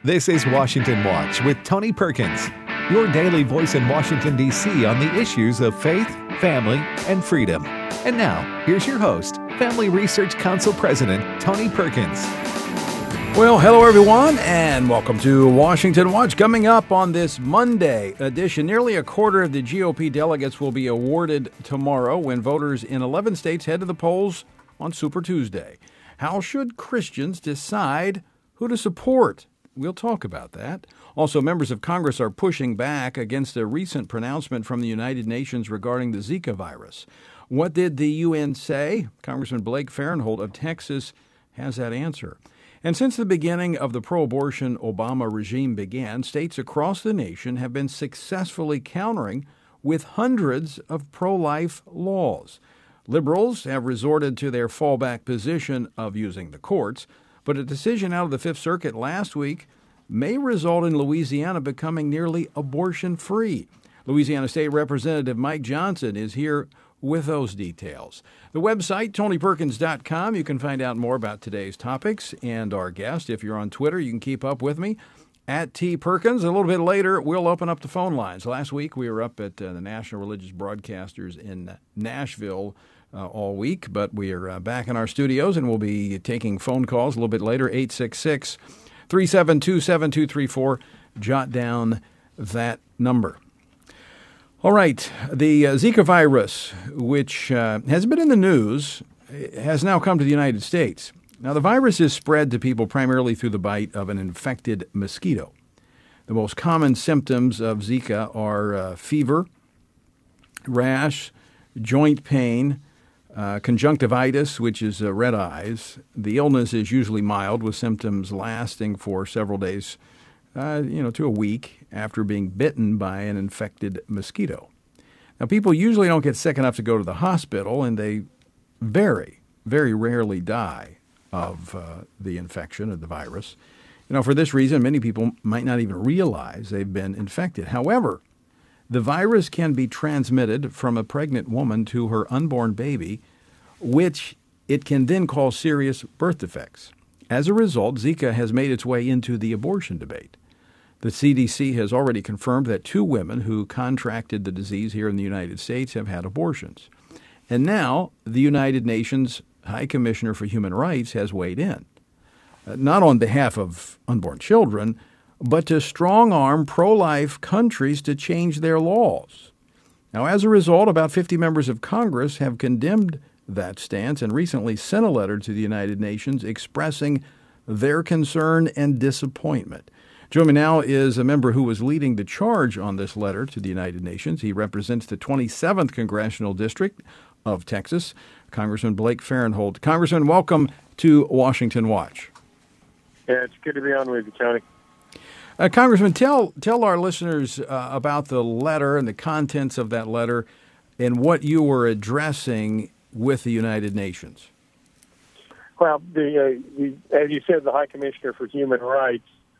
This is Washington Watch with Tony Perkins, your daily voice in Washington, D.C. on the issues of faith, family, and freedom. And now, here's your host, Family Research Council President Tony Perkins. Well, hello everyone, and welcome to Washington Watch. Coming up on this Monday edition, nearly a quarter of the GOP delegates will be awarded tomorrow when voters in 11 states head to the polls on Super Tuesday. How should Christians decide who to support? We'll talk about that. Also, members of Congress are pushing back against a recent pronouncement from the United Nations regarding the Zika virus. What did the UN say? Congressman Blake Farenthold of Texas has that answer. And since the beginning of the pro-abortion Obama regime began, states across the nation have been successfully countering with hundreds of pro-life laws. Liberals have resorted to their fallback position of using the courts, but a decision out of the Fifth Circuit last week may result in Louisiana becoming nearly abortion-free. Louisiana State Representative Mike Johnson is here with those details. The website, TonyPerkins.com. You can find out more about today's topics and our guest. If you're on Twitter, you can keep up with me at T. Perkins. A little bit later, we'll open up the phone lines. Last week, we were up at the National Religious Broadcasters in Nashville all week, but we are back in our studios, and we'll be taking phone calls a little bit later, 866-372-7234. Jot down that number. All right, the Zika virus, which has been in the news, has now come to the United States. Now, the virus is spread to people primarily through the bite of an infected mosquito. The most common symptoms of Zika are fever, rash, joint pain, conjunctivitis, which is red eyes. The illness is usually mild, with symptoms lasting for several days, to a week after being bitten by an infected mosquito. Now, people usually don't get sick enough to go to the hospital, and they very, very rarely die of the infection of the virus. For this reason, many people might not even realize they've been infected. However, the virus can be transmitted from a pregnant woman to her unborn baby, which it can then cause serious birth defects. As a result, Zika has made its way into the abortion debate. The CDC has already confirmed that 2 women who contracted the disease here in the United States have had abortions. And now the United Nations High Commissioner for Human Rights has weighed in, not on behalf of unborn children, but to strong-arm pro-life countries to change their laws. Now, as a result, about 50 members of Congress have condemned that stance and recently sent a letter to the United Nations expressing their concern and disappointment. Joining me now is a member who was leading the charge on this letter to the United Nations. He represents the 27th Congressional District of Texas, Congressman Blake Farenthold. Congressman, welcome to Washington Watch. Yeah, it's good to be on with you, Tony. Congressman, tell our listeners about the letter and the contents of that letter and what you were addressing with the United Nations. Well, as you said, the High Commissioner for Human Rights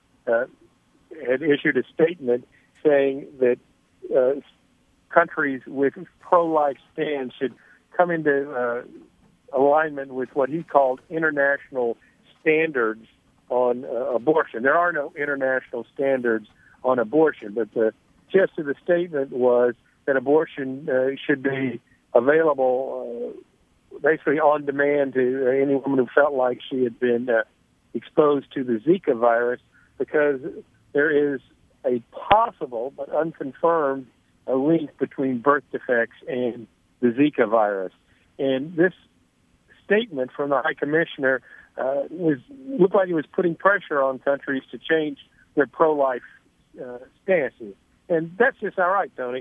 had issued a statement saying that countries with pro-life stands should come into alignment with what he called international standards on abortion. There are no international standards on abortion, but the gist of the statement was that abortion should be available basically on demand to any woman who felt like she had been exposed to the Zika virus, because there is a possible but unconfirmed link between birth defects and the Zika virus. And this statement from the High Commissioner looked like it was putting pressure on countries to change their pro-life stances. And that's just not right, Tony.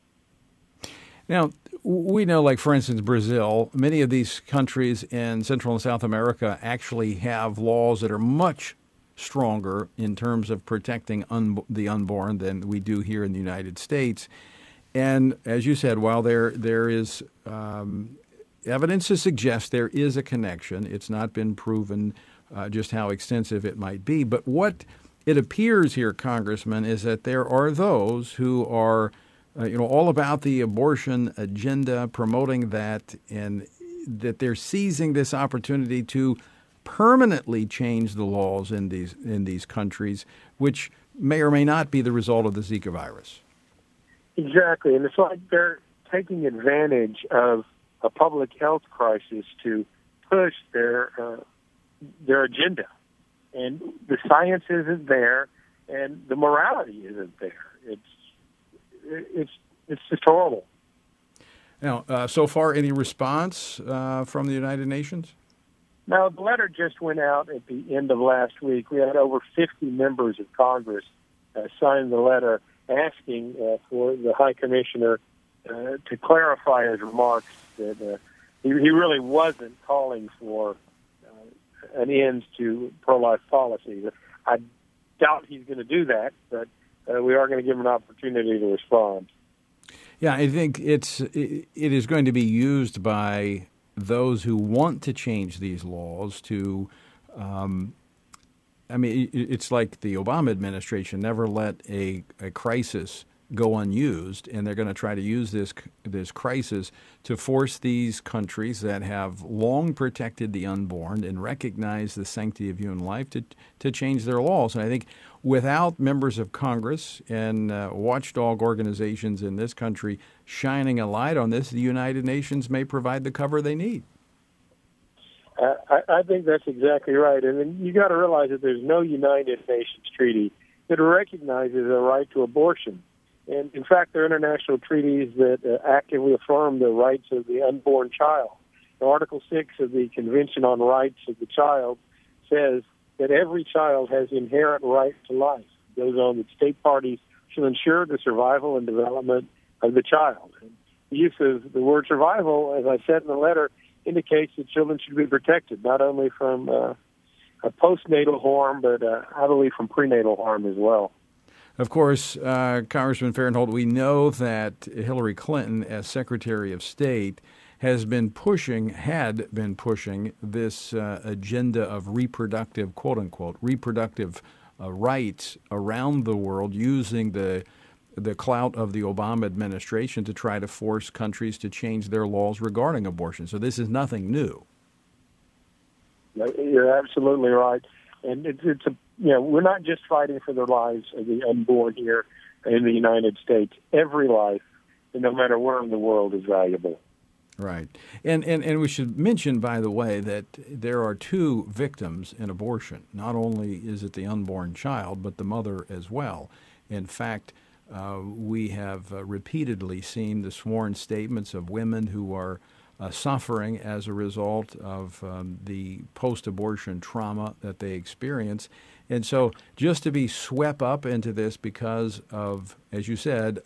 Now, we know, like, for instance, Brazil, many of these countries in Central and South America actually have laws that are much stronger in terms of protecting the unborn than we do here in the United States. And as you said, while there is evidence to suggest there is a connection, it's not been proven just how extensive it might be. But what it appears here, Congressman, is that there are those who are all about the abortion agenda, promoting that, and that they're seizing this opportunity to permanently change the laws in these countries, which may or may not be the result of the Zika virus. Exactly, and it's like they're taking advantage of a public health crisis to push their agenda, and the science isn't there, and the morality isn't there. It's just horrible. Now, so far, any response from the United Nations? Now, the letter just went out at the end of last week. We had over 50 members of Congress sign the letter asking for the High Commissioner to clarify his remarks that he really wasn't calling for an end to pro-life policy. I doubt he's going to do that, but we are going to give him an opportunity to respond. Yeah, I think it is going to be used by those who want to change these laws to, it's like the Obama administration never let a crisis go unused, and they're going to try to use this crisis to force these countries that have long protected the unborn and recognize the sanctity of human life to change their laws. And I think without members of Congress and watchdog organizations in this country shining a light on this, the United Nations may provide the cover they need. I think that's exactly right. And then you got to realize that there's no United Nations treaty that recognizes a right to abortion. And in fact, there are international treaties that actively affirm the rights of the unborn child. Article 6 of the Convention on Rights of the Child says that every child has inherent right to life. It goes on that state parties shall ensure the survival and development of the child. And the use of the word survival, as I said in the letter, indicates that children should be protected, not only from a postnatal harm, but I believe from prenatal harm as well. Of course, Congressman Farenthold, we know that Hillary Clinton, as Secretary of State, had been pushing this agenda of reproductive, quote unquote, reproductive rights around the world, using the clout of the Obama administration to try to force countries to change their laws regarding abortion. So this is nothing new. You're absolutely right, and we're not just fighting for the lives of the unborn here in the United States. Every life, no matter where in the world, is valuable. Right. And we should mention, by the way, that there are two victims in abortion. Not only is it the unborn child, but the mother as well. In fact, we have repeatedly seen the sworn statements of women who are suffering as a result of the post-abortion trauma that they experience. And so just to be swept up into this because of, as you said,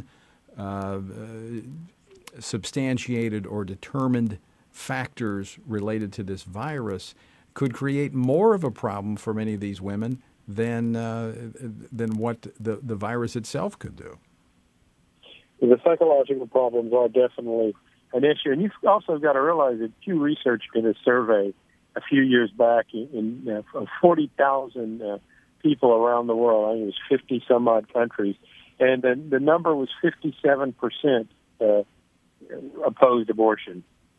unsubstantiated or determined factors related to this virus could create more of a problem for many of these women than what the virus itself could do. The psychological problems are definitely an issue. And you've also got to realize that Pew Research did a survey a few years back of 40,000 people around the world. I think it was 50-some-odd countries. And the number was 57% opposed abortion.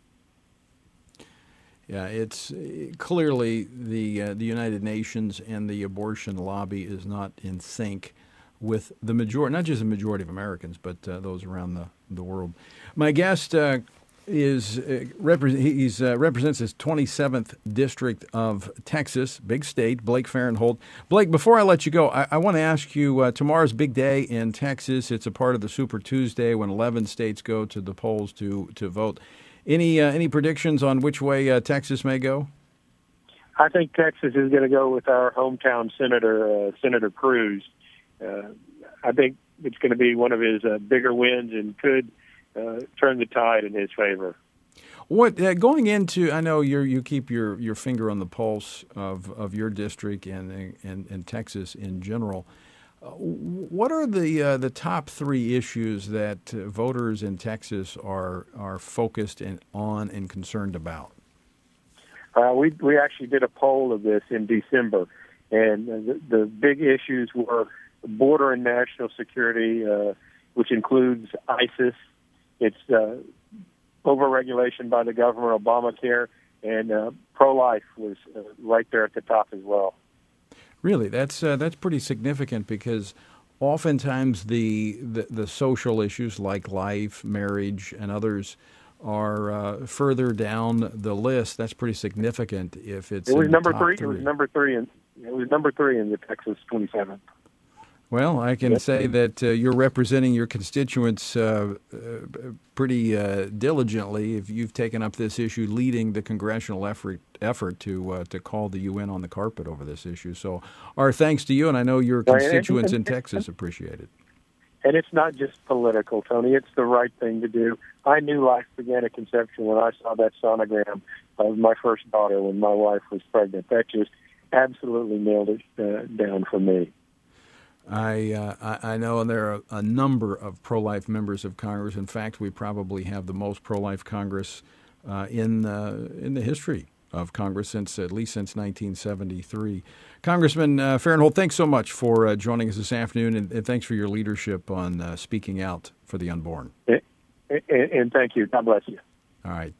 Yeah, it's clearly the United Nations and the abortion lobby is not in sync with the majority, not just the majority of Americans, but those around the world. My guest represents his 27th district of Texas, big state, Blake Farenthold. Blake, before I let you go, I want to ask you, tomorrow's big day in Texas. It's a part of the Super Tuesday when 11 states go to the polls to vote. Any predictions on which way Texas may go? I think Texas is going to go with our hometown senator, Senator Cruz. I think it's going to be one of his bigger wins and could turn the tide in his favor. What going into? I know you keep your finger on the pulse of your district and Texas in general. What are the top three issues that voters in Texas are focused on and concerned about? We actually did a poll of this in December, and the big issues were border and national security, which includes ISIS. It's overregulation by the government, Obamacare, and pro-life was right there at the top as well. Really, that's pretty significant, because oftentimes the social issues like life, marriage, and others are further down the list. That's pretty significant if it's. It was in number the top three. three. It was number three, and it was number 3 in the Texas 27th. Well, I can say that you're representing your constituents pretty diligently if you've taken up this issue, leading the congressional effort to call the UN on the carpet over this issue. So our thanks to you, and I know your constituents in Texas appreciate it. And it's not just political, Tony. It's the right thing to do. I knew life began at conception when I saw that sonogram of my first daughter when my wife was pregnant. That just absolutely nailed it down for me. I know, and there are a number of pro-life members of Congress. In fact, we probably have the most pro-life Congress in the history of Congress at least since 1973. Congressman Farenthold, thanks so much for joining us this afternoon, and thanks for your leadership on speaking out for the unborn. And thank you. God bless you. All right.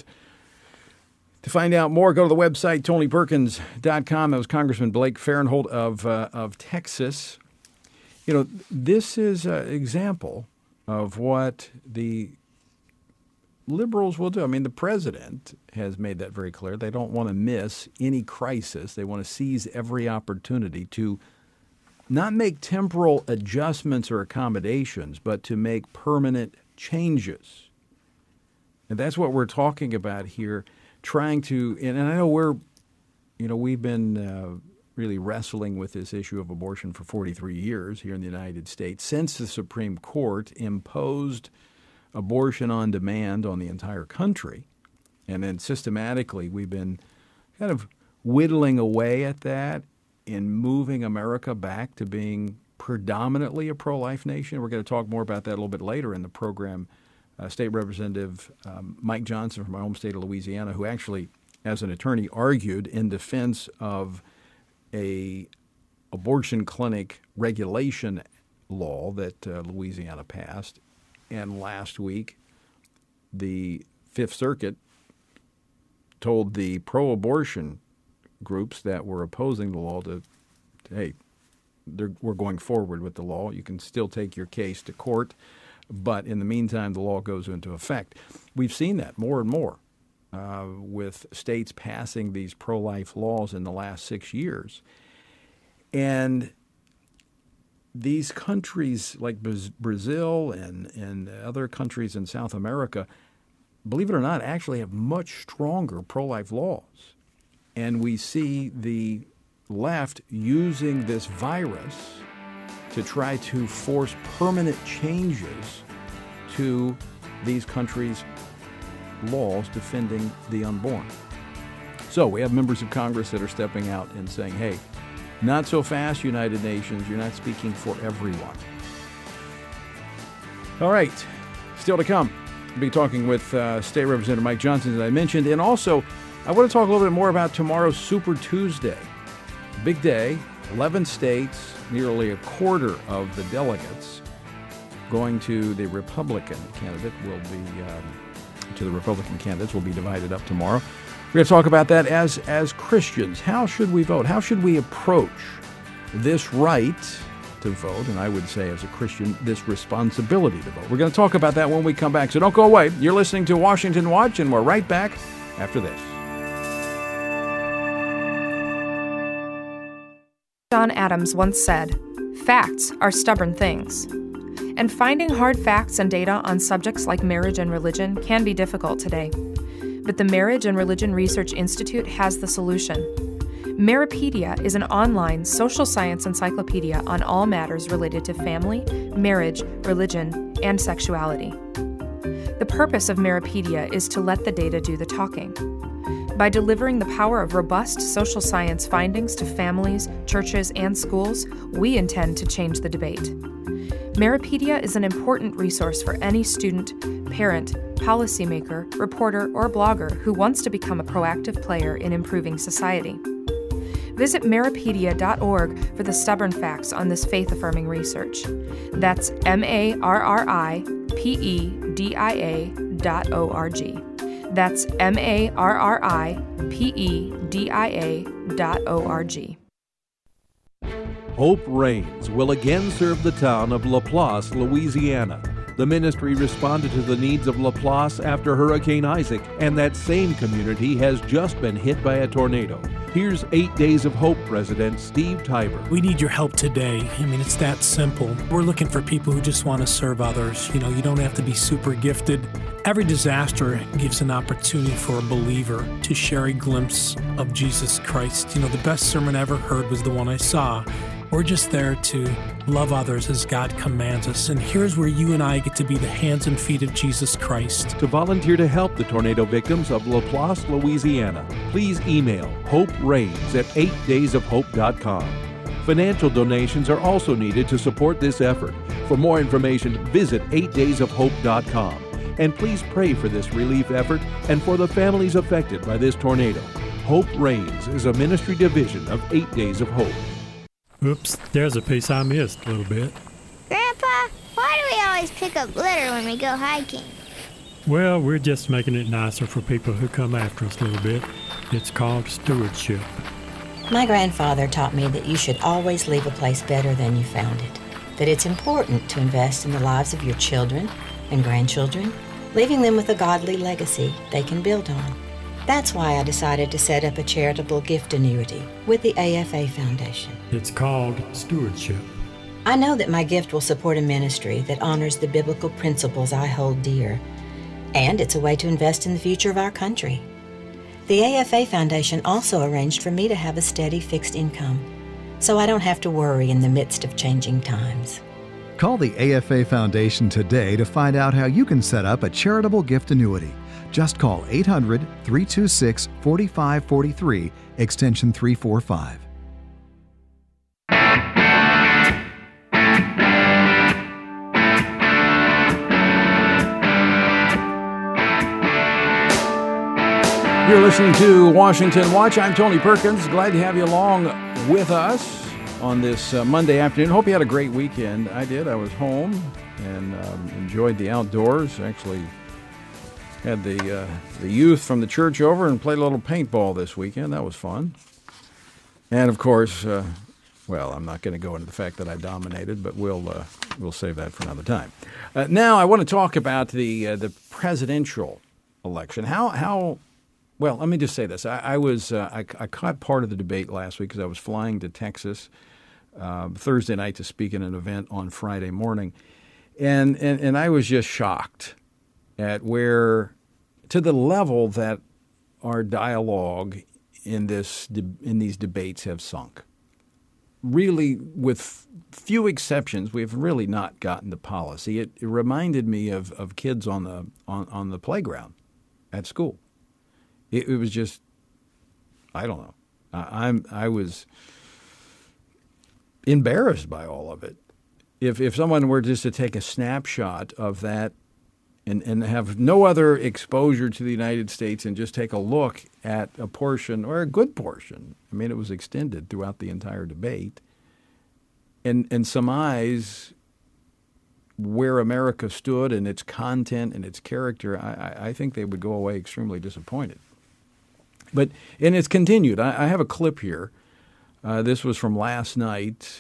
To find out more, go to the website, TonyPerkins.com. That was Congressman Blake Farenthold of Texas. You know, this is an example of what the liberals will do. I mean, the president has made that very clear. They don't want to miss any crisis. They want to seize every opportunity to not make temporal adjustments or accommodations, but to make permanent changes. And that's what we're talking about here, trying to, and I know we've been really wrestling with this issue of abortion for 43 years here in the United States, since the Supreme Court imposed abortion on demand on the entire country. And then systematically we've been kind of whittling away at that and moving America back to being predominantly a pro-life nation. We're going to talk more about that a little bit later in the program. State Representative Mike Johnson from my home state of Louisiana, who actually, as an attorney, argued in defense of a abortion clinic regulation law that Louisiana passed. And last week, the Fifth Circuit told the pro-abortion groups that were opposing the law hey, we're going forward with the law. You can still take your case to court, but in the meantime, the law goes into effect. We've seen that more and more with states passing these pro-life laws in the last 6 years. And these countries like Brazil and other countries in South America, believe it or not, actually have much stronger pro-life laws. And we see the left using this virus to try to force permanent changes to these countries' laws defending the unborn. So we have members of Congress that are stepping out and saying, hey, not so fast, United Nations. You're not speaking for everyone. All right. Still to come, we'll be talking with State Representative Mike Johnson, as I mentioned. And also, I want to talk a little bit more about tomorrow's Super Tuesday. Big day, 11 states, nearly a quarter of the delegates going to the Republican candidate will be divided up tomorrow. We're going to talk about that as Christians. How should we vote? How should we approach this right to vote? And I would say as a Christian, this responsibility to vote. We're going to talk about that when we come back. So don't go away. You're listening to Washington Watch, and we're right back after this. John Adams once said, "Facts are stubborn things." And finding hard facts and data on subjects like marriage and religion can be difficult today. But the Marriage and Religion Research Institute has the solution. Maripedia is an online social science encyclopedia on all matters related to family, marriage, religion, and sexuality. The purpose of Maripedia is to let the data do the talking. By delivering the power of robust social science findings to families, churches, and schools, we intend to change the debate. Maripedia is an important resource for any student, parent, policymaker, reporter, or blogger who wants to become a proactive player in improving society. Visit maripedia.org for the stubborn facts on this faith-affirming research. That's MARRIPEDIA.org. That's MARRIPEDIA.org. Hope Reigns will again serve the town of Laplace, Louisiana. The ministry responded to the needs of Laplace after Hurricane Isaac, and that same community has just been hit by a tornado. Here's 8 Days of Hope President Steve Tiber. We need your help today. I mean, it's that simple. We're looking for people who just want to serve others. You know, you don't have to be super gifted. Every disaster gives an opportunity for a believer to share a glimpse of Jesus Christ. You know, the best sermon I ever heard was the one I saw. We're just there to love others as God commands us. And here's where you and I get to be the hands and feet of Jesus Christ. To volunteer to help the tornado victims of Laplace, Louisiana, please email hopereigns@8daysofhope.com. Financial donations are also needed to support this effort. For more information, visit 8daysofhope.com. And please pray for this relief effort and for the families affected by this tornado. Hope Reigns is a ministry division of 8 Days of Hope. Oops, there's a piece I missed a little bit. Grandpa, why do we always pick up litter when we go hiking? Well, we're just making it nicer for people who come after us a little bit. It's called stewardship. My grandfather taught me that you should always leave a place better than you found it. That it's important to invest in the lives of your children and grandchildren, leaving them with a godly legacy they can build on. That's why I decided to set up a charitable gift annuity with the AFA Foundation. It's called stewardship. I know that my gift will support a ministry that honors the biblical principles I hold dear, and it's a way to invest in the future of our country. The AFA Foundation also arranged for me to have a steady fixed income, so I don't have to worry in the midst of changing times. Call the AFA Foundation today to find out how you can set up a charitable gift annuity. Just call 800-326-4543, extension 345. You're listening to Washington Watch. I'm Tony Perkins. Glad to have you along with us on this Monday afternoon. Hope you had a great weekend. I did. I was home and enjoyed the outdoors. Actually had the youth from the church over and played a little paintball this weekend. That was fun. And of course, well, I'm not going to go into the fact that I dominated, but we'll save that for another time. Now, I want to talk about the presidential election. How well, let me just say this. I caught part of the debate last week because I was flying to Texas Thursday night to speak at an event on Friday morning, and I was just shocked at to the level that our dialogue in these debates have sunk. Really, with few exceptions, we've really not gotten to policy. It reminded me of kids on the playground at school. It was just, I don't know. I was embarrassed by all of it. If someone were just to take a snapshot of that and have no other exposure to the United States and just take a look at a portion, or a good portion, I mean, it was extended throughout the entire debate, and surmise where America stood and its content and its character, I think they would go away extremely disappointed. And it's continued. I have a clip here. This was from last night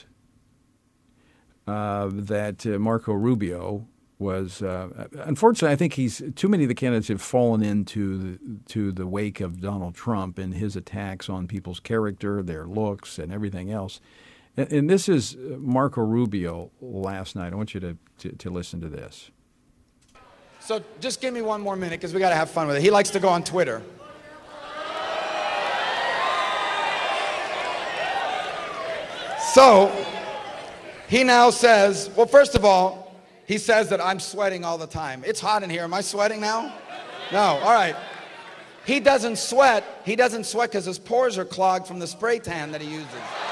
that Marco Rubio was. Unfortunately, I think too many of the candidates have fallen into the wake of Donald Trump and his attacks on people's character, their looks, and everything else. And this is Marco Rubio last night. I want you to listen to this. So just give me one more minute because we got to have fun with it. He likes to go on Twitter. So he now says, well, first of all, he says that I'm sweating all the time. It's hot in here. Am I sweating now? No. All right. He doesn't sweat. He doesn't sweat because his pores are clogged from the spray tan that he uses.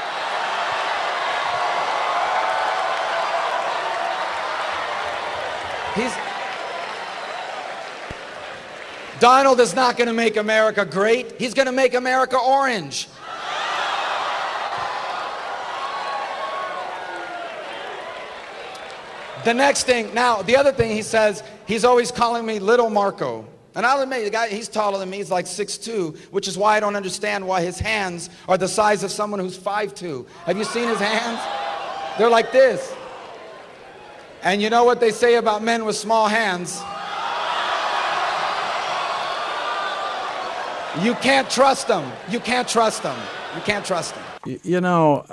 Donald is not going to make America great. He's going to make America orange. The next thing, now, the other thing he says, he's always calling me Little Marco. And I'll admit, the guy, he's taller than me. He's like 6'2", which is why I don't understand why his hands are the size of someone who's 5'2". Have you seen his hands? They're like this. And you know what they say about men with small hands? You can't trust them. You can't trust them. You can't trust them. You know,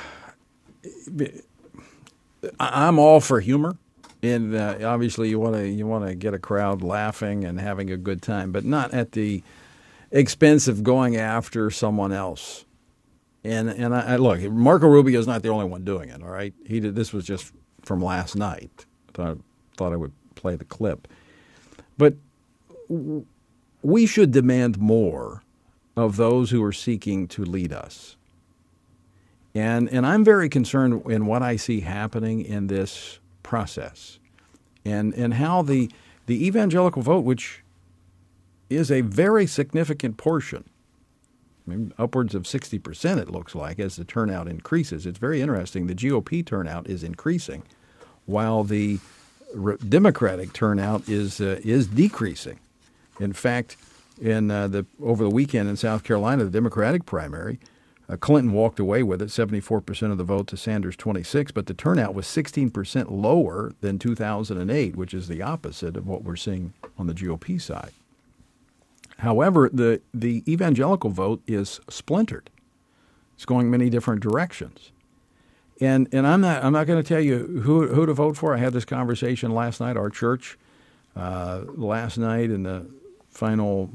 I'm all for humor. And obviously, you want to get a crowd laughing and having a good time, but not at the expense of going after someone else. And I look, Marco Rubio is not the only one doing it. All right, he did. This was just from last night. Thought I would play the clip, but we should demand more of those who are seeking to lead us. And I'm very concerned in what I see happening in this process, and how the evangelical vote, which is a very significant portion, I mean, upwards of 60% it looks like, as the turnout increases. It's very interesting. The GOP turnout is increasing, while the Democratic turnout is decreasing. In fact, over the weekend in South Carolina, the Democratic primary, Clinton walked away with it, 74% of the vote to Sanders 26%, but the turnout was 16% lower than 2008, which is the opposite of what we're seeing on the GOP side. However, the evangelical vote is splintered. It's going many different directions. And I'm not going to tell you who to vote for. I had this conversation last night. Our church last night in the final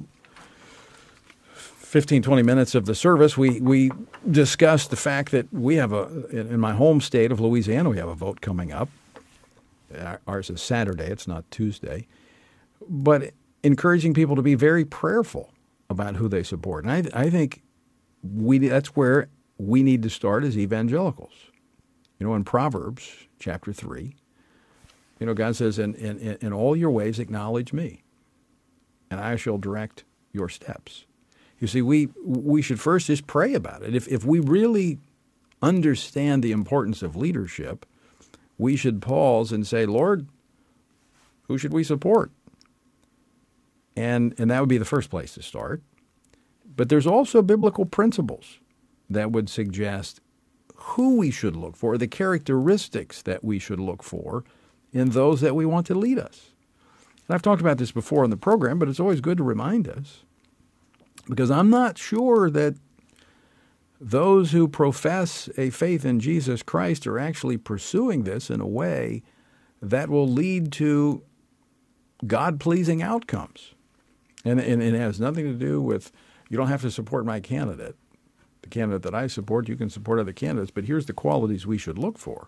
15, 20 minutes of the service, we discussed the fact that we have in my home state of Louisiana, we have a vote coming up. Ours is Saturday. It's not Tuesday. But encouraging people to be very prayerful about who they support. And I think that's where we need to start as evangelicals. You know, in Proverbs chapter 3, you know, God says, in all your ways acknowledge me, and I shall direct your steps. You see, we should first just pray about it. If we really understand the importance of leadership, we should pause and say, Lord, who should we support? And that would be the first place to start. But there's also biblical principles that would suggest who we should look for, the characteristics that we should look for in those that we want to lead us. And I've talked about this before in the program, but it's always good to remind us, because I'm not sure that those who profess a faith in Jesus Christ are actually pursuing this in a way that will lead to God-pleasing outcomes. And it has nothing to do with, you don't have to support my candidate. The candidate that I support, you can support other candidates, but here's the qualities we should look for.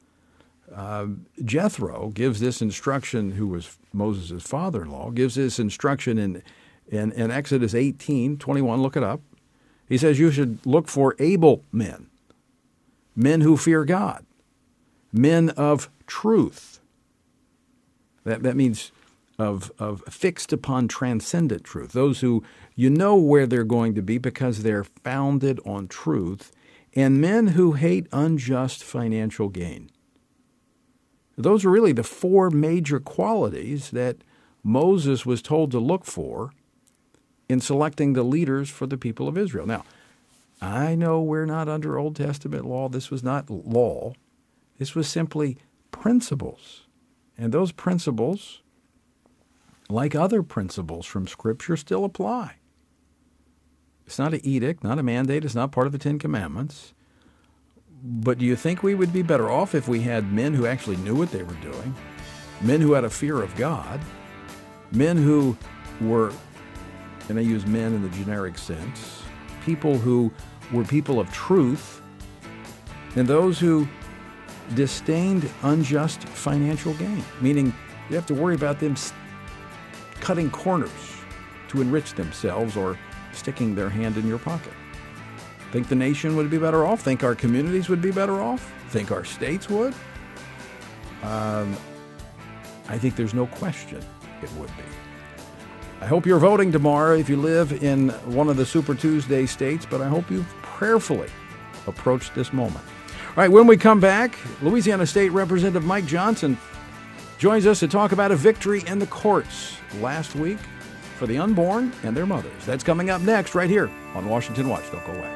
Jethro gives this instruction, who was Moses' father-in-law, gives this instruction in Exodus 18:21. Look it up. He says you should look for able men, men who fear God, men of truth. That means of fixed upon transcendent truth, those who you know where they're going to be because they're founded on truth, and men who hate unjust financial gain. Those are really the four major qualities that Moses was told to look for in selecting the leaders for the people of Israel. Now, I know we're not under Old Testament law. This was not law. This was simply principles. And those principles, like other principles from Scripture, still apply. It's not an edict, not a mandate. It's not part of the Ten Commandments. But do you think we would be better off if we had men who actually knew what they were doing, men who had a fear of God, men who were, and I use men in the generic sense, people who were people of truth, and those who disdained unjust financial gain, meaning you have to worry about them cutting corners to enrich themselves or sticking their hand in your pocket? Think the nation would be better off? Think our communities would be better off? Think our states would? I think there's no question it would be. I hope you're voting tomorrow if you live in one of the Super Tuesday states, but I hope you've prayerfully approached this moment. All right, when we come back, Louisiana State Representative Mike Johnson joins us to talk about a victory in the courts last week for the unborn and their mothers. That's coming up next right here on Washington Watch. Don't go away.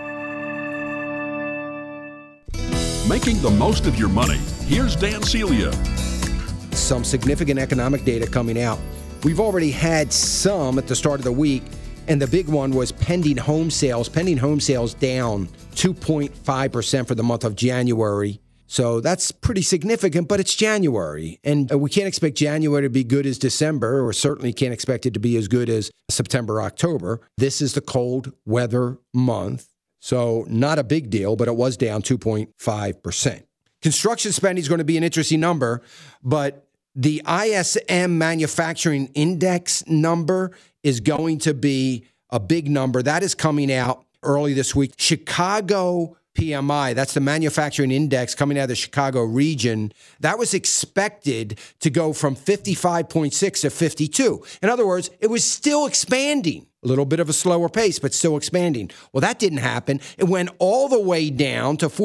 Making the most of your money. Here's Dan Celia. Some significant economic data coming out. We've already had some at the start of the week, and the big one was pending home sales. Pending home sales down 2.5% for the month of January. So that's pretty significant, but it's January. And we can't expect January to be good as December, or certainly can't expect it to be as good as September, October. This is the cold weather month. So not a big deal, but it was down 2.5%. Construction spending is going to be an interesting number, but the ISM Manufacturing Index number is going to be a big number. That is coming out early this week. Chicago PMI, that's the manufacturing index coming out of the Chicago region, that was expected to go from 55.6 to 52. In other words, it was still expanding. A little bit of a slower pace, but still expanding. Well, that didn't happen. It went all the way down to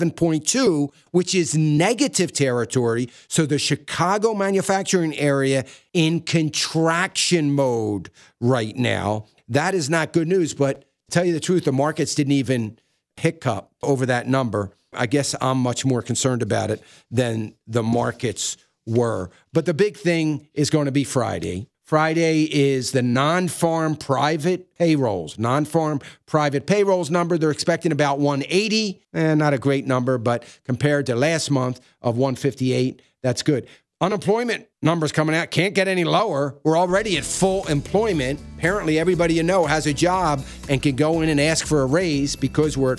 47.2, which is negative territory. So the Chicago manufacturing area in contraction mode right now. That is not good news, but to tell you the truth, the markets didn't even hiccup over that number. I guess I'm much more concerned about it than the markets were. But the big thing is going to be Friday. Friday is the non-farm private payrolls. Non-farm private payrolls number, they're expecting about 180. Not a great number, but compared to last month of 158, that's good. Unemployment numbers coming out can't get any lower. We're already at full employment. Apparently, everybody you know has a job and can go in and ask for a raise because we're at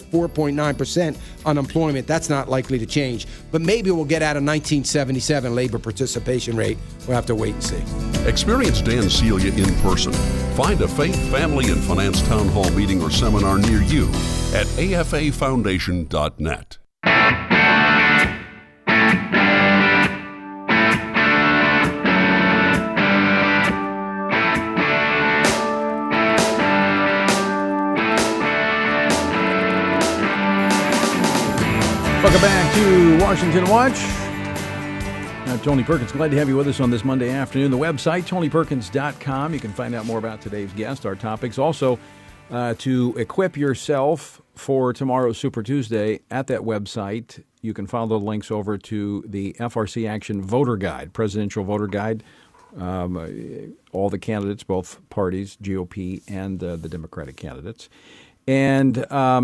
4.9% unemployment. That's not likely to change. But maybe we'll get out a 1977 labor participation rate. We'll have to wait and see. Experience Dan Celia in person. Find a faith, family, and finance town hall meeting or seminar near you at afafoundation.net. Welcome back to Washington Watch. I'm Tony Perkins. Glad to have you with us on this Monday afternoon. The website, TonyPerkins.com. You can find out more about today's guest, our topics. Also, to equip yourself for tomorrow's Super Tuesday at that website, you can follow the links over to the FRC Action Voter Guide, Presidential Voter Guide. All the candidates, both parties, GOP and the Democratic candidates. And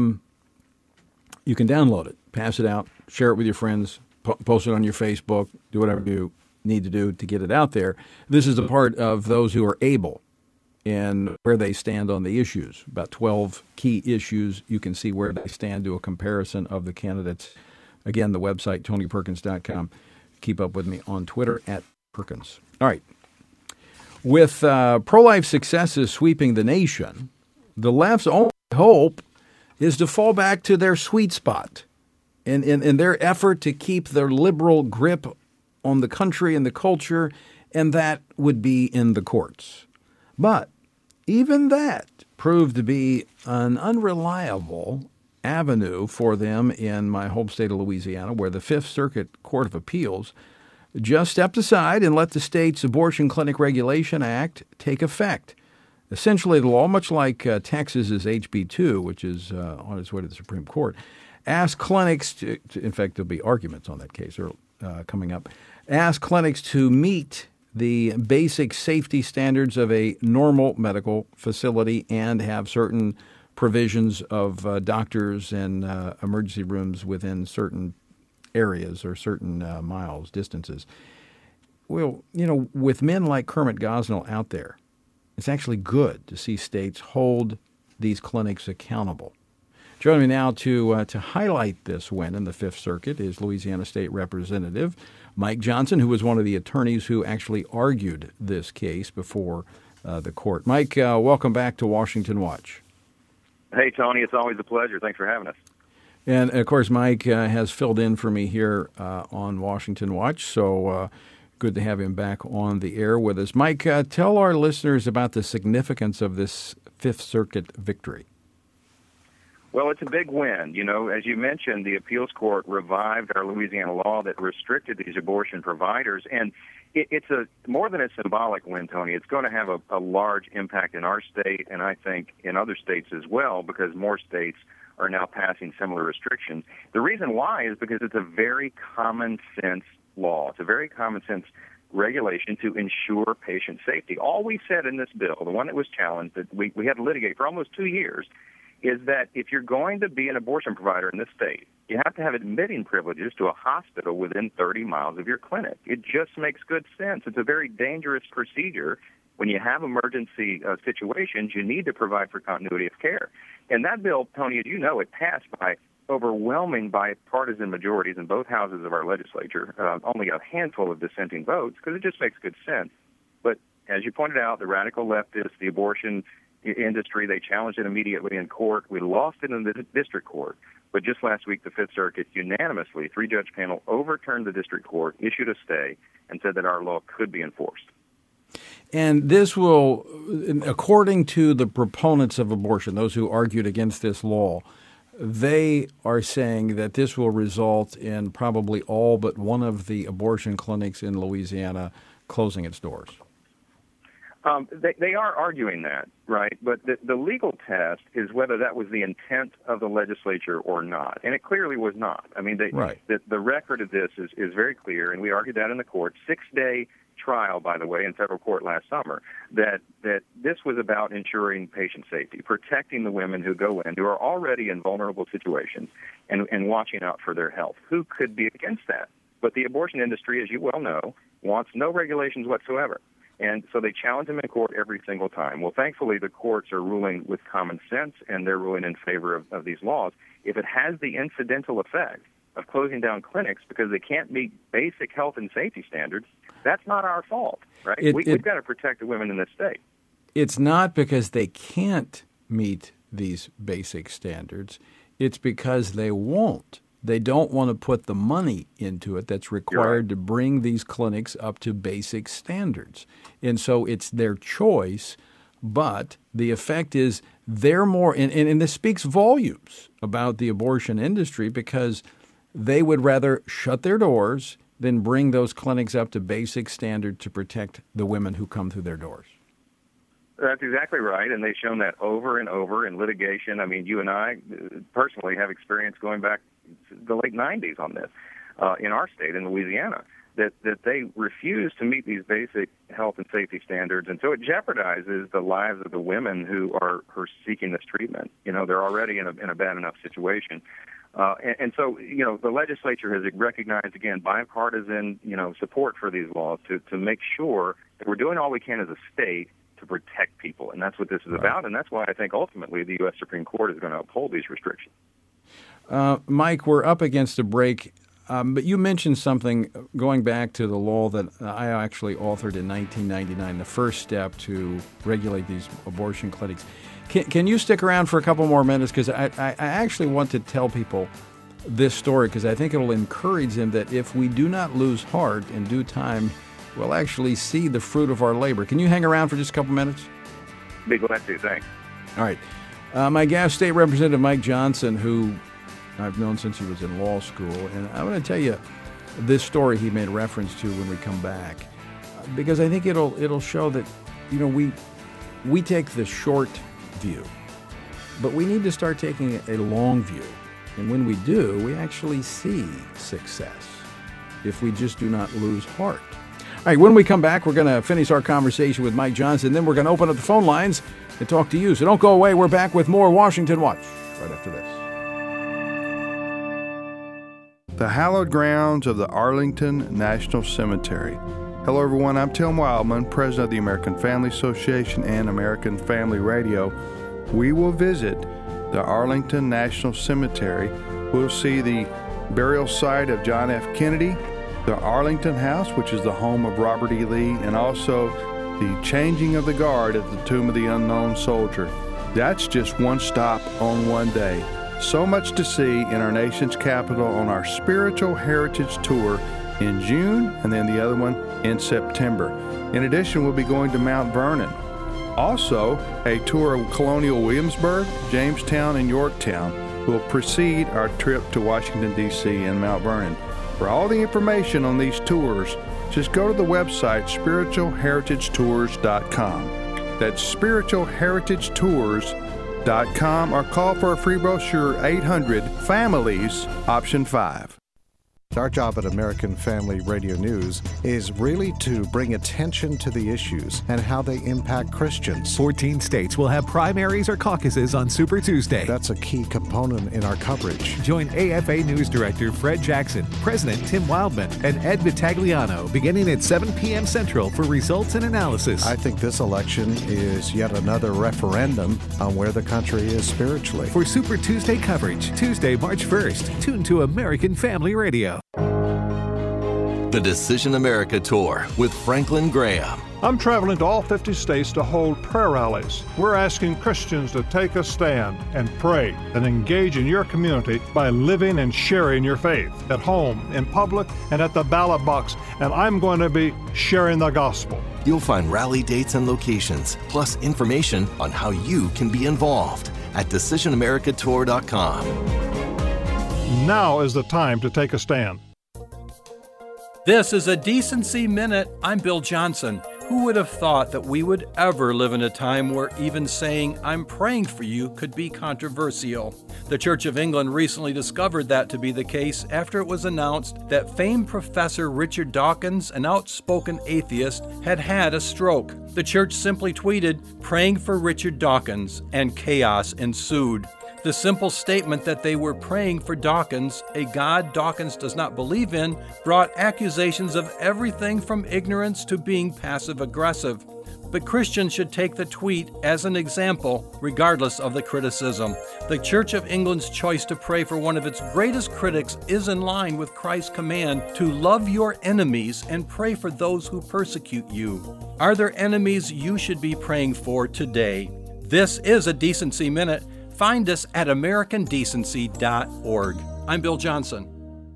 you can download it, pass it out, share it with your friends, post it on your Facebook, do whatever you need to do to get it out there. This is a part of those who are able and where they stand on the issues. About 12 key issues. You can see where they stand, do a comparison of the candidates. Again, the website, TonyPerkins.com. Keep up with me on Twitter at Perkins. All right. With pro-life successes sweeping the nation, the left's only hope is to fall back to their sweet spot in their effort to keep their liberal grip on the country and the culture, and that would be in the courts. But even that proved to be an unreliable avenue for them in my home state of Louisiana, where the Fifth Circuit Court of Appeals just stepped aside and let the state's Abortion Clinic Regulation Act take effect. Essentially, the law, much like Texas's HB 2, which is on its way to the Supreme Court, asked clinics to in fact, there'll be arguments on that case coming up, asked clinics to meet the basic safety standards of a normal medical facility and have certain provisions of doctors and emergency rooms within certain areas or certain miles, distances. Well, with men like Kermit Gosnell out there, it's actually good to see states hold these clinics accountable. Joining me now to highlight this win in the Fifth Circuit is Louisiana State Representative Mike Johnson, who was one of the attorneys who actually argued this case before the court. Mike, welcome back to Washington Watch. Hey, Tony. It's always a pleasure. Thanks for having us. And, of course, Mike has filled in for me here on Washington Watch, so good to have him back on the air with us. Mike, tell our listeners about the significance of this Fifth Circuit victory. Well, it's a big win. You know, as you mentioned, the appeals court revived our Louisiana law that restricted these abortion providers, and it's more than a symbolic win, Tony. It's going to have a large impact in our state, and I think in other states as well, because more states are now passing similar restrictions. The reason why is because it's a very common sense law. It's a very common sense regulation to ensure patient safety. All we said in this bill, the one that was challenged, that we had to litigate for almost 2 years, is that if you're going to be an abortion provider in this state, you have to have admitting privileges to a hospital within 30 miles of your clinic. It just makes good sense. It's a very dangerous procedure. When you have emergency situations, you need to provide for continuity of care. And that bill, Tony, as you know, it passed by overwhelming bipartisan majorities in both houses of our legislature, only a handful of dissenting votes, because it just makes good sense. But as you pointed out, the radical leftists, the abortion industry, they challenged it immediately in court. We lost it in the district court. But just last week, the Fifth Circuit unanimously, 3-judge panel, overturned the district court, issued a stay, and said that our law could be enforced. And this will, according to the proponents of abortion, those who argued against this law, they are saying that this will result in probably all but one of the abortion clinics in Louisiana closing its doors. They are arguing that, right? But the legal test is whether that was the intent of the legislature or not. And it clearly was not. I mean, the record of this is very clear, and we argued that in the court. 6-day trial, by the way, in federal court last summer, that this was about ensuring patient safety, protecting the women who go in, who are already in vulnerable situations, and watching out for their health. Who could be against that? But the abortion industry, as you well know, wants no regulations whatsoever. And so they challenge them in court every single time. Well, thankfully, the courts are ruling with common sense, and they're ruling in favor of these laws. If it has the incidental effect of closing down clinics because they can't meet basic health and safety standards, that's not our fault, right? We've got to protect the women in this state. It's not because they can't meet these basic standards. It's because they won't. They don't want to put the money into it that's required to bring these clinics up to basic standards. And so it's their choice, but the effect is they're more, and this speaks volumes about the abortion industry, because they would rather shut their doors than bring those clinics up to basic standard to protect the women who come through their doors. That's exactly right, and they've shown that over and over in litigation. I mean, you and I personally have experience going back the late 90s on this in our state, in Louisiana, that they refuse to meet these basic health and safety standards, and so it jeopardizes the lives of the women who are seeking this treatment. You know, they're already in a bad enough situation. And so, you know, the legislature has recognized, again, bipartisan, support for these laws to make sure that we're doing all we can as a state to protect people. And that's what this is about. And that's why I think ultimately the U.S. Supreme Court is going to uphold these restrictions. Mike, we're up against a break, but you mentioned something going back to the law that I actually authored in 1999, the first step to regulate these abortion clinics. Can you stick around for a couple more minutes? Because I actually want to tell people this story, because I think it will encourage them that if we do not lose heart in due time, we'll actually see the fruit of our labor. Can you hang around for just a couple minutes? Be glad to. Thanks. All right. My guest, State Representative Mike Johnson, who I've known since he was in law school, and I'm going to tell you this story he made reference to when we come back, because I think it'll show that, we take the short view, but we need to start taking a long view. And when we do, we actually see success if we just do not lose heart. All right, when we come back, we're going to finish our conversation with Mike Johnson. Then we're going to open up the phone lines and talk to you. So don't go away. We're back with more Washington Watch right after this. The hallowed grounds of the Arlington National Cemetery. Hello, everyone. I'm Tim Wildman, president of the American Family Association and American Family Radio. We will visit the Arlington National Cemetery. We'll see the burial site of John F. Kennedy, the Arlington House, which is the home of Robert E. Lee, and also the changing of the guard at the Tomb of the Unknown Soldier. That's just one stop on one day. So much to see in our nation's capital on our Spiritual Heritage Tour in June, and then the other one in September. In addition, we'll be going to Mount Vernon. Also, a tour of Colonial Williamsburg, Jamestown, and Yorktown. will precede our trip to Washington, D.C. and Mount Vernon. For all the information on these tours, just go to the website spiritualheritagetours.com. That's spiritualheritagetours.com, or call for a free brochure 800-FAMILIES, option 5. Our job at American Family Radio News is really to bring attention to the issues and how they impact Christians. 14 states will have primaries or caucuses on Super Tuesday. That's a key component in our coverage. Join AFA News Director Fred Jackson, President Tim Wildman, and Ed Vitagliano beginning at 7 p.m. Central for results and analysis. I think this election is yet another referendum on where the country is spiritually. For Super Tuesday coverage, Tuesday, March 1st, tune to American Family Radio. The Decision America Tour with Franklin Graham. I'm traveling to all 50 states to hold prayer rallies. We're asking Christians to take a stand and pray and engage in your community by living and sharing your faith at home, in public, and at the ballot box. And I'm going to be sharing the gospel. You'll find rally dates and locations, plus information on how you can be involved at DecisionAmericaTour.com. Now is the time to take a stand. This is a Decency Minute. I'm Bill Johnson. Who would have thought that we would ever live in a time where even saying, "I'm praying for you," could be controversial? The Church of England recently discovered that to be the case after it was announced that famed Professor Richard Dawkins, an outspoken atheist, had had a stroke. The church simply tweeted, "Praying for Richard Dawkins," and chaos ensued. The simple statement that they were praying for Dawkins, a God Dawkins does not believe in, brought accusations of everything from ignorance to being passive-aggressive. But Christians should take the tweet as an example, regardless of the criticism. The Church of England's choice to pray for one of its greatest critics is in line with Christ's command to love your enemies and pray for those who persecute you. Are there enemies you should be praying for today? This is a Decency Minute. Find us at americandecency.org. I'm Bill Johnson.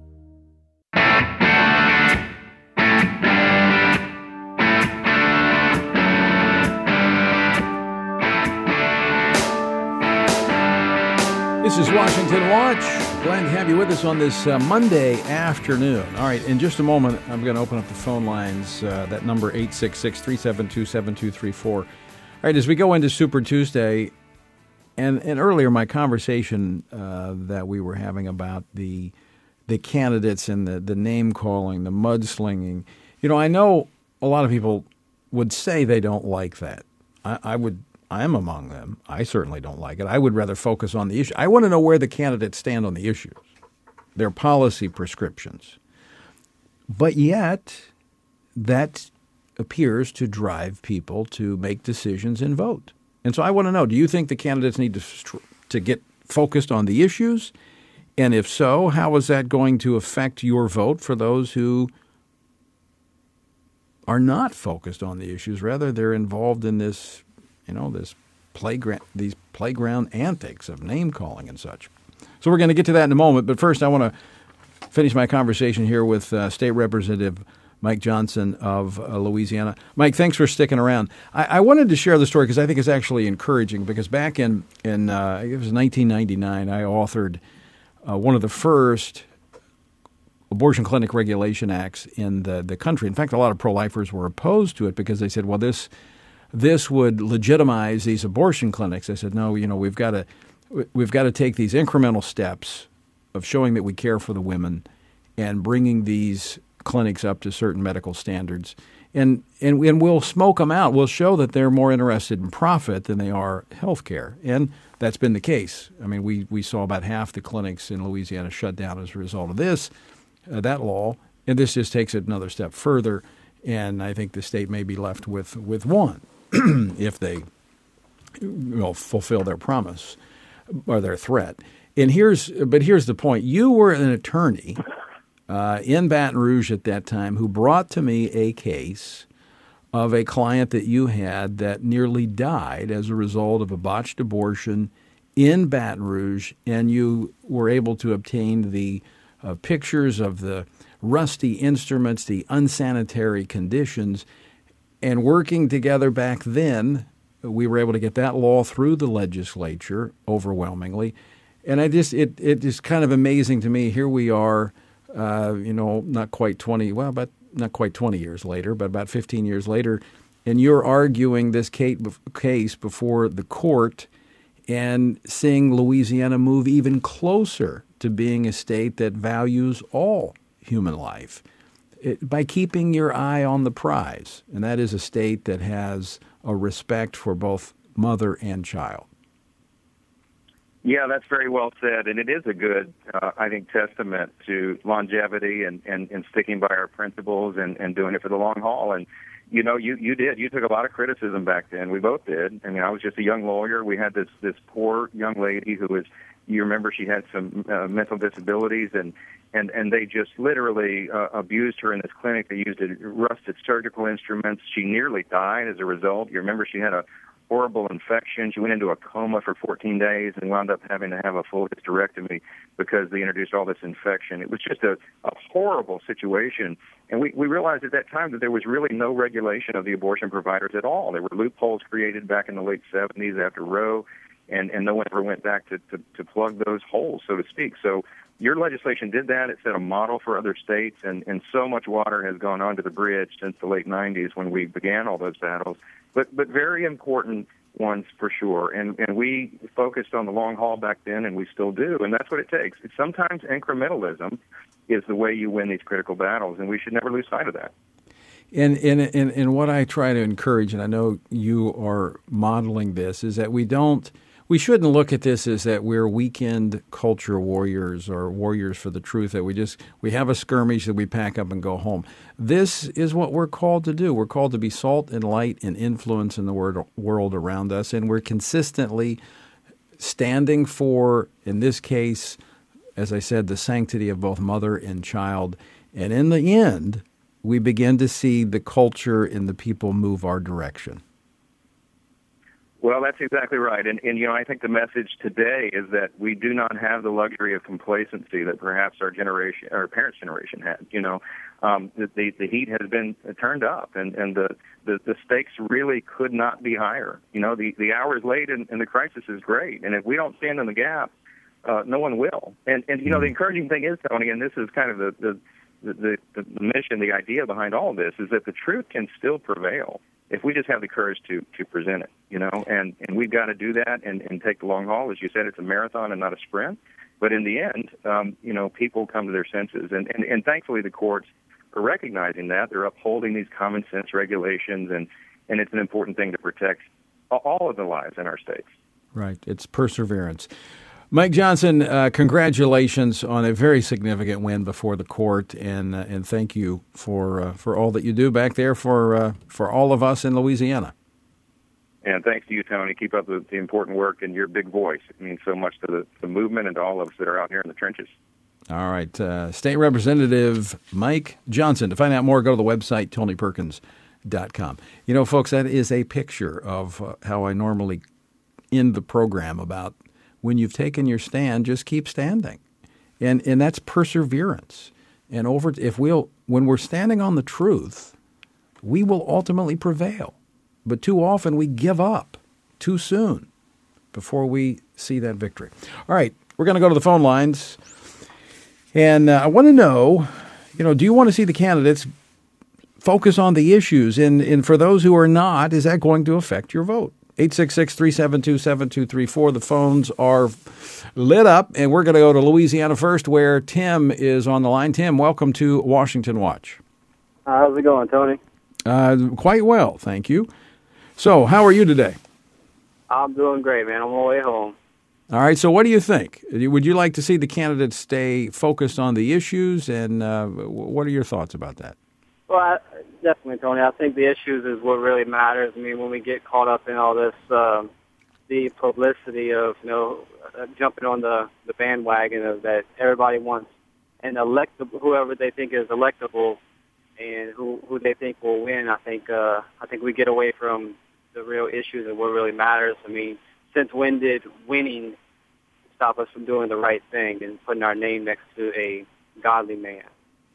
This is Washington Watch. Glad to have you with us on this Monday afternoon. All right, in just a moment, I'm going to open up the phone lines. That number, 866-372-7234. All right, as we go into Super Tuesday, and earlier my conversation that we were having about the candidates and the name-calling, the mudslinging, I know a lot of people would say they don't like that. I'm among them. I certainly don't like it. I would rather focus on the issue. I want to know where the candidates stand on the issues, their policy prescriptions. But yet, that appears to drive people to make decisions and vote. And so I want to know, do you think the candidates need to get focused on the issues? And if so, how is that going to affect your vote for those who are not focused on the issues? Rather, they're involved in this, these playground antics of name-calling and such. So we're going to get to that in a moment. But first, I want to finish my conversation here with State Representative Mike Johnson of Louisiana. Mike, thanks for sticking around. I wanted to share the story because I think it's actually encouraging, because back in it was 1999, I authored one of the first abortion clinic regulation acts in the country. In fact, a lot of pro-lifers were opposed to it because they said, well, this would legitimize these abortion clinics. I said, no, we've got to take these incremental steps of showing that we care for the women and bringing these clinics up to certain medical standards, and we'll smoke them out. We'll show that they're more interested in profit than they are health care, and that's been the case. I mean, we saw about half the clinics in Louisiana shut down as a result of that law, and this just takes it another step further, and I think the state may be left with one if they fulfill their promise or their threat. And here's the point. You were an attorney in Baton Rouge at that time who brought to me a case of a client that you had that nearly died as a result of a botched abortion in Baton Rouge, and you were able to obtain the pictures of the rusty instruments, the unsanitary conditions, and working together back then, we were able to get that law through the legislature overwhelmingly. And it is kind of amazing to me. Here we are, not quite 20 years later, but about 15 years later, and you're arguing this case before the court and seeing Louisiana move even closer to being a state that values all human life by keeping your eye on the prize. And that is a state that has a respect for both mother and child. Yeah, that's very well said, and it is a good, I think, testament to longevity and sticking by our principles and doing it for the long haul. And, you took a lot of criticism back then. We both did. I mean, I was just a young lawyer. We had this poor young lady who was, you remember, she had some mental disabilities, and they just literally abused her in this clinic. They used rusted surgical instruments. She nearly died as a result. You remember she had a horrible infection. She went into a coma for 14 days and wound up having to have a full hysterectomy because they introduced all this infection. It was just a horrible situation. And we realized at that time that there was really no regulation of the abortion providers at all. There were loopholes created back in the late 70s after Roe, and no one ever went back to plug those holes, so to speak. So your legislation did that. It set a model for other states, and so much water has gone under the bridge since the late 90s when we began all those battles. But very important ones for sure. And we focused on the long haul back then, and we still do, and that's what it takes. Sometimes incrementalism is the way you win these critical battles, and we should never lose sight of that. And what I try to encourage, and I know you are modeling this, is that we shouldn't look at this as that we're weekend culture warriors or warriors for the truth, that we have a skirmish that we pack up and go home. This is what we're called to do. We're called to be salt and light and influence in the world around us, and we're consistently standing for, in this case, as I said, the sanctity of both mother and child. And in the end, we begin to see the culture and the people move our direction. Well, that's exactly right. And I think the message today is that we do not have the luxury of complacency that perhaps our parents' generation had. The heat has been turned up, and the stakes really could not be higher. The hour is late and the crisis is great. And if we don't stand in the gap, no one will. And the encouraging thing is, Tony, and this is kind of the mission, the idea behind all of this, is that the truth can still prevail if we just have the courage to present it, and we've got to do that and take the long haul. As you said, it's a marathon and not a sprint. But in the end, people come to their senses. And thankfully the courts are recognizing that. They're upholding these common sense regulations, and it's an important thing to protect all of the lives in our states. Right. It's perseverance. Mike Johnson, congratulations on a very significant win before the court, and thank you for all that you do back there for all of us in Louisiana. And thanks to you, Tony. Keep up the important work, and your big voice. It means so much to the movement and to all of us that are out here in the trenches. All right. State Representative Mike Johnson. To find out more, go to the website, TonyPerkins.com. Folks, that is a picture of how I normally end the program about when you've taken your stand, just keep standing. And that's perseverance. And when we're standing on the truth, we will ultimately prevail. But too often we give up too soon before we see that victory. All right, we're going to go to the phone lines. And I want to know, do you want to see the candidates focus on the issues? And for those who are not, is that going to affect your vote? 866-372-7234. The phones are lit up, and we're going to go to Louisiana first, where Tim is on the line. Tim, welcome to Washington Watch. How's it going, Tony? Quite well, thank you. So, how are you today? I'm doing great, man. I'm on my way home. All right, so what do you think? Would you like to see the candidates stay focused on the issues, and what are your thoughts about that? Well, definitely, Tony. I think the issues is what really matters. I mean, when we get caught up in all this, the publicity of, jumping on the bandwagon of that everybody wants an whoever they think is electable and who they think will win, I think we get away from the real issues and what really matters. I mean, since when did winning stop us from doing the right thing and putting our name next to a godly man?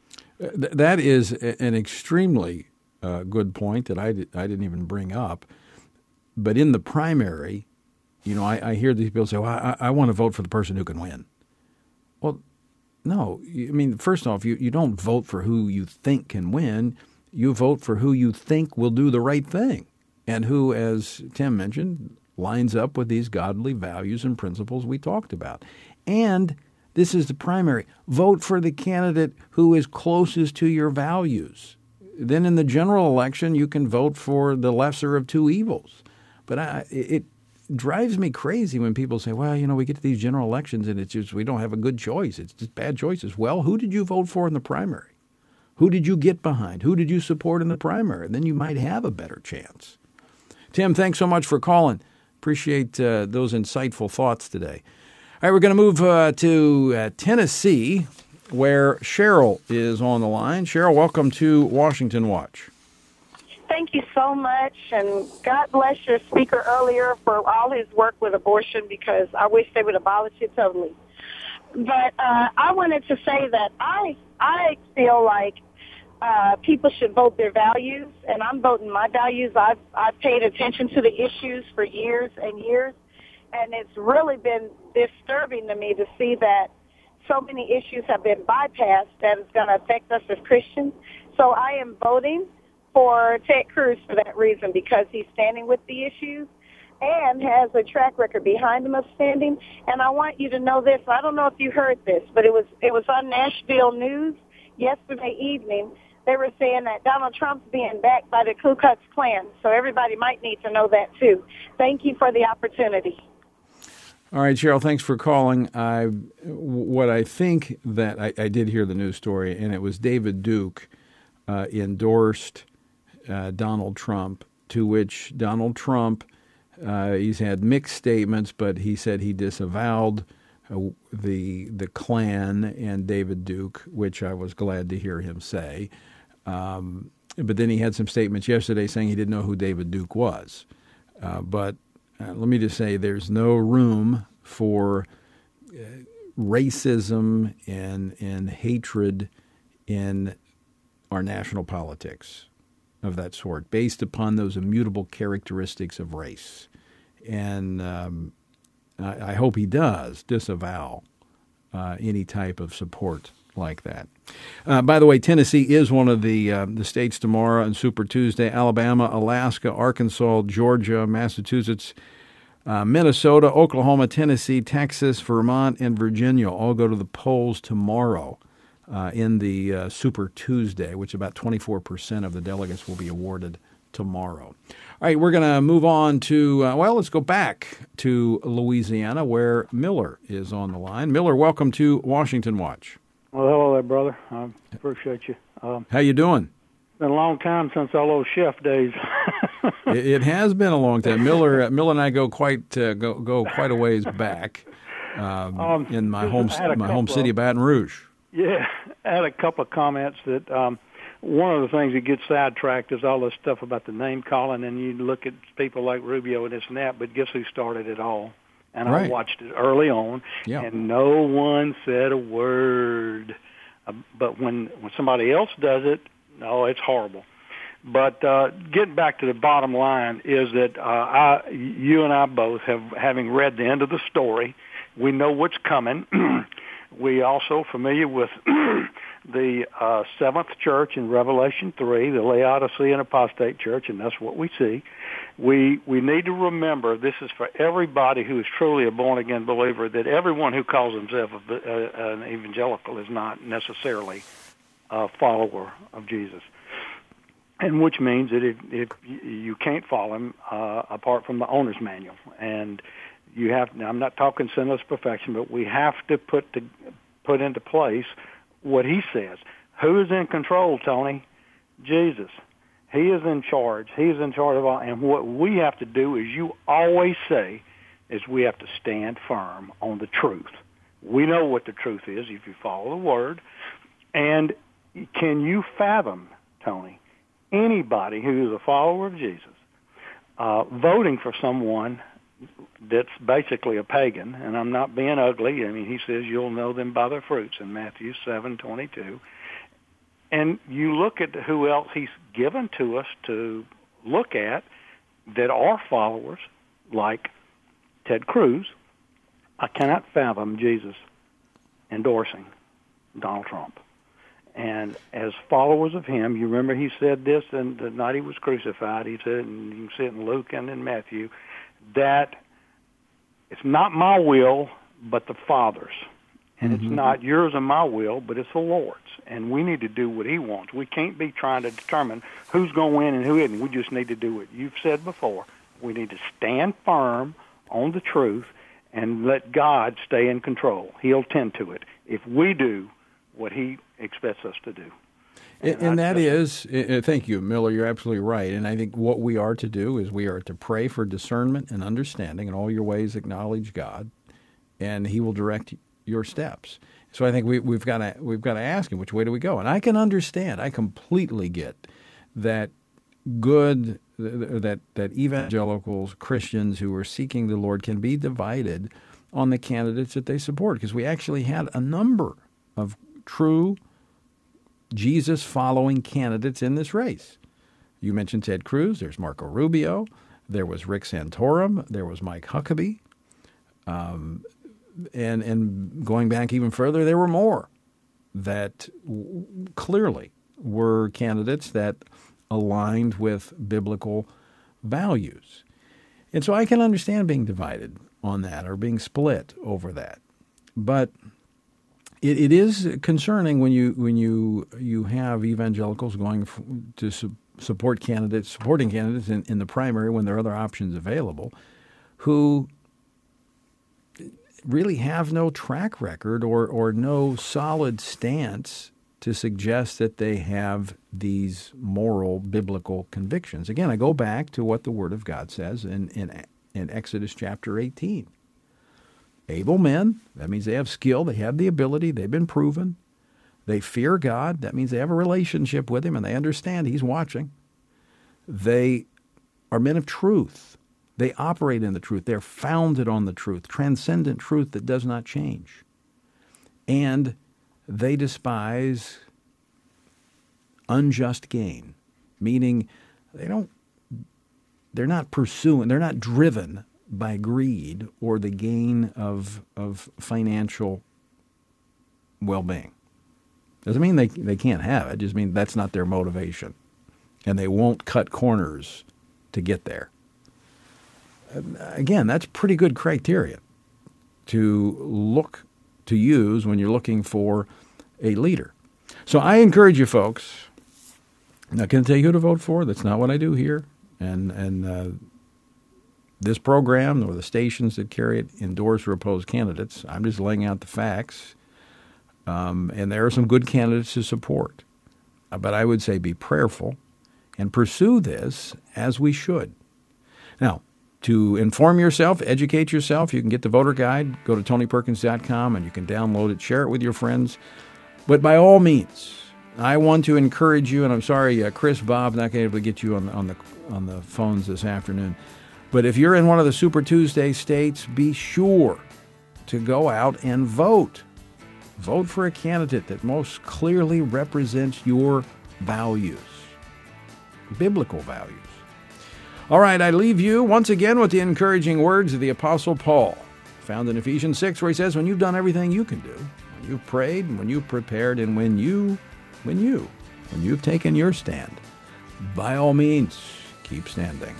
That is an extremely good point that I didn't even bring up. But in the primary, I hear these people say, well, I want to vote for the person who can win. Well, no. I mean, first off, you don't vote for who you think can win. You vote for who you think will do the right thing and who, as Tim mentioned, lines up with these godly values and principles we talked about. And this is the primary. Vote for the candidate who is closest to your values. Then in the general election, you can vote for the lesser of two evils. But it drives me crazy when people say, well, we get to these general elections and it's just we don't have a good choice. It's just bad choices. Well, who did you vote for in the primary? Who did you get behind? Who did you support in the primary? Then you might have a better chance. Tim, thanks so much for calling. Appreciate those insightful thoughts today. All right, we're going to move to Tennessee, where Cheryl is on the line. Cheryl, welcome to Washington Watch. Thank you so much, and God bless your speaker earlier for all his work with abortion, because I wish they would abolish it totally. But I wanted to say that I feel like people should vote their values, and I'm voting my values. I've paid attention to the issues for years and years, and it's really been disturbing to me to see that so many issues have been bypassed that is going to affect us as Christians. So I am voting for Ted Cruz for that reason, because he's standing with the issues and has a track record behind him of standing. And I want you to know this. I don't know if you heard this, but it was on Nashville News yesterday evening. They were saying that Donald Trump's being backed by the Ku Klux Klan. So everybody might need to know that, too. Thank you for the opportunity. All right, Cheryl, thanks for calling. What I think that I did hear the news story, and it was David Duke endorsed Donald Trump, to which Donald Trump, he's had mixed statements, but he said he disavowed the Klan and David Duke, which I was glad to hear him say. But then he had some statements yesterday saying he didn't know who David Duke was. But let me just say there's no room for racism and hatred in our national politics of that sort, based upon those immutable characteristics of race. And I hope he does disavow any type of support like that. By the way, Tennessee is one of the states tomorrow on Super Tuesday. Alabama, Alaska, Arkansas, Georgia, Massachusetts, Minnesota, Oklahoma, Tennessee, Texas, Vermont, and Virginia all go to the polls tomorrow in the Super Tuesday, which about 24% of the delegates will be awarded tomorrow. All right, we're going to move on to, let's go back to Louisiana, where Miller is on the line. Miller, welcome to Washington Watch. Well, hello there, brother. I appreciate you. How you doing? It's been a long time since all those chef days. It has been a long time. Miller and I go quite a ways back in my home city of Baton Rouge. Yeah, I had a couple of comments that one of the things that gets sidetracked is all this stuff about the name calling, and you look at people like Rubio and this and that, but guess who started it all? And right. I watched it early on, and no one said a word. But when somebody else does it, no, it's horrible. But getting back to the bottom line is that you and I both having read the end of the story, we know what's coming. We also familiar with the seventh church in Revelation 3, the Laodicean apostate church, and that's what we see. We need to remember this is for everybody who is truly a born-again believer, that everyone who calls himself an evangelical is not necessarily a follower of Jesus. And which means that if you can't follow him apart from the owner's manual. And you have, now I'm not talking sinless perfection, but we have to put into place what he says. Who is in control, Tony? Jesus. He is in charge. He is in charge of all. And what we have to do, as you always say, is we have to stand firm on the truth. We know what the truth is if you follow the Word. And can you fathom, Tony, anybody who is a follower of Jesus voting for someone that's basically a pagan? And I'm not being ugly. I mean, he says you'll know them by their fruits in Matthew 7:22. And you look at who else he's given to us to look at that are followers, like Ted Cruz, I cannot fathom Jesus endorsing Donald Trump. And as followers of him, you remember he said this and the night he was crucified, he said, and you can see it in Luke and in Matthew, that it's not my will, but the Father's. And it's not yours and my will, but it's the Lord's. And we need to do what he wants. We can't be trying to determine who's going to win and who isn't. We just need to do what you've said before. We need to stand firm on the truth and let God stay in control. He'll tend to it if we do what he expects us to do. And that is, thank you, Miller, you're absolutely right. And I think what we are to do is we are to pray for discernment and understanding. In all your ways acknowledge God, and he will direct your steps. So I think we've got to ask him, which way do we go? And I can understand, I completely get that that evangelicals, Christians who are seeking the Lord can be divided on the candidates that they support, because we actually had a number of true Jesus-following candidates in this race. You mentioned Ted Cruz. There's Marco Rubio. There was Rick Santorum. There was Mike Huckabee. And going back even further, there were more that clearly were candidates that aligned with biblical values. And so I can understand being divided on that or being split over that. But it is concerning when you have evangelicals going to supporting candidates in the primary when there are other options available, who really have no track record or no solid stance to suggest that they have these moral biblical convictions. Again, I go back to what the Word of God says in Exodus chapter 18. Able men, that means they have skill, they have the ability, they've been proven. They fear God, that means they have a relationship with him and they understand he's watching. They are men of truth. They operate in the truth. They're founded on the truth, transcendent truth that does not change. And they despise unjust gain, meaning they're not driven by greed or the gain of financial well-being. Doesn't mean they can't have it. It just means that's not their motivation. And they won't cut corners to get there. Again, that's pretty good criteria to use when you're looking for a leader. So I encourage you folks, I'm not going to tell you who to vote for. That's not what I do here. And this program or the stations that carry it endorse or oppose candidates. I'm just laying out the facts. And there are some good candidates to support. But I would say be prayerful and pursue this as we should. Now, to inform yourself, educate yourself, you can get the voter guide. Go to TonyPerkins.com and you can download it, share it with your friends. But by all means, I want to encourage you, and I'm sorry, Chris, Bob, not going to be able to get you on the phones this afternoon. But if you're in one of the Super Tuesday states, be sure to go out and vote. Vote for a candidate that most clearly represents your values, biblical values. All right, I leave you once again with the encouraging words of the Apostle Paul, found in Ephesians 6, where he says, when you've done everything you can do, when you've prayed, and when you've prepared, and when you've taken your stand, by all means, keep standing.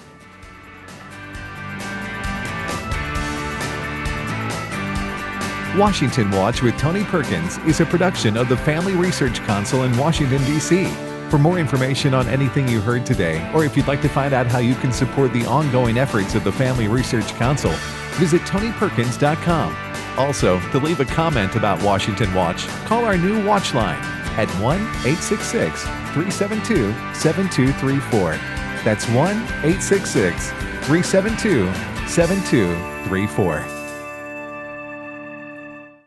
Washington Watch with Tony Perkins is a production of the Family Research Council in Washington, D.C. For more information on anything you heard today, or if you'd like to find out how you can support the ongoing efforts of the Family Research Council, visit TonyPerkins.com. Also, to leave a comment about Washington Watch, call our new Watch line at 1-866-372-7234. That's 1-866-372-7234.